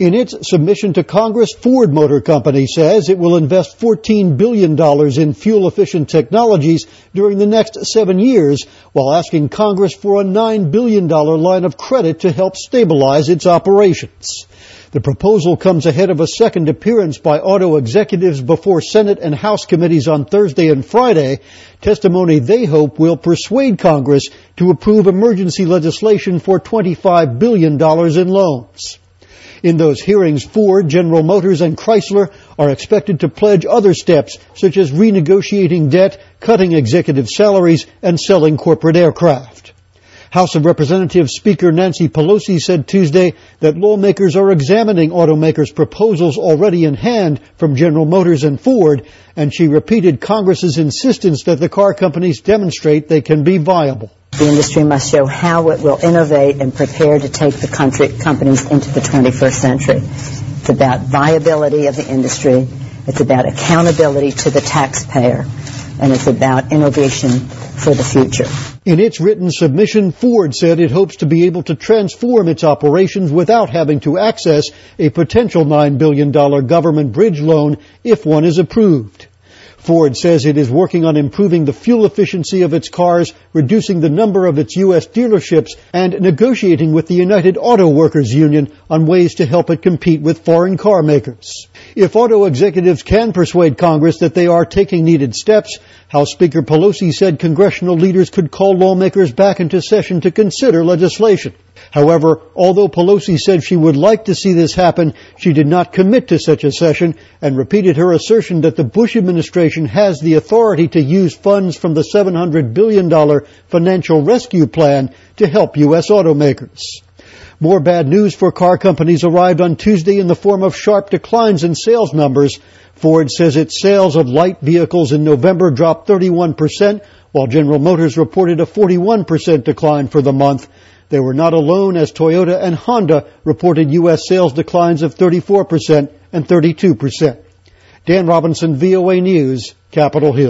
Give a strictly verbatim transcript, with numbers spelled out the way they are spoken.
In its submission to Congress, Ford Motor Company says it will invest fourteen billion dollars in fuel-efficient technologies during the next seven years, while asking Congress for a nine billion dollars line of credit to help stabilize its operations. The proposal comes ahead of a second appearance by auto executives before Senate and House committees on Thursday and Friday, testimony they hope will persuade Congress to approve emergency legislation for twenty-five billion dollars in loans. In those hearings, Ford, General Motors, and Chrysler are expected to pledge other steps, such as renegotiating debt, cutting executive salaries, and selling corporate aircraft. House of Representatives Speaker Nancy Pelosi said Tuesday that lawmakers are examining automakers' proposals already in hand from General Motors and Ford, and she repeated Congress's insistence that the car companies demonstrate they can be viable. The industry must show how it will innovate and prepare to take the country companies into the twenty-first century. It's about viability of the industry. It's about accountability to the taxpayer. And it's about innovation for the future. In its written submission, Ford said it hopes to be able to transform its operations without having to access a potential nine billion dollars government bridge loan if one is approved. Ford says it is working on improving the fuel efficiency of its cars, reducing the number of its U S dealerships, and negotiating with the United Auto Workers Union on ways to help it compete with foreign car makers. If auto executives can persuade Congress that they are taking needed steps, House Speaker Pelosi said congressional leaders could call lawmakers back into session to consider legislation. However, although Pelosi said she would like to see this happen, she did not commit to such a session and repeated her assertion that the Bush administration has the authority to use funds from the seven hundred billion dollars financial rescue plan to help U S automakers. More bad news for car companies arrived on Tuesday in the form of sharp declines in sales numbers. Ford says its sales of light vehicles in November dropped thirty-one percent, while General Motors reported a forty-one percent decline for the month. They were not alone, as Toyota and Honda reported U S sales declines of thirty-four percent and thirty-two percent. Dan Robinson, V O A News, Capitol Hill.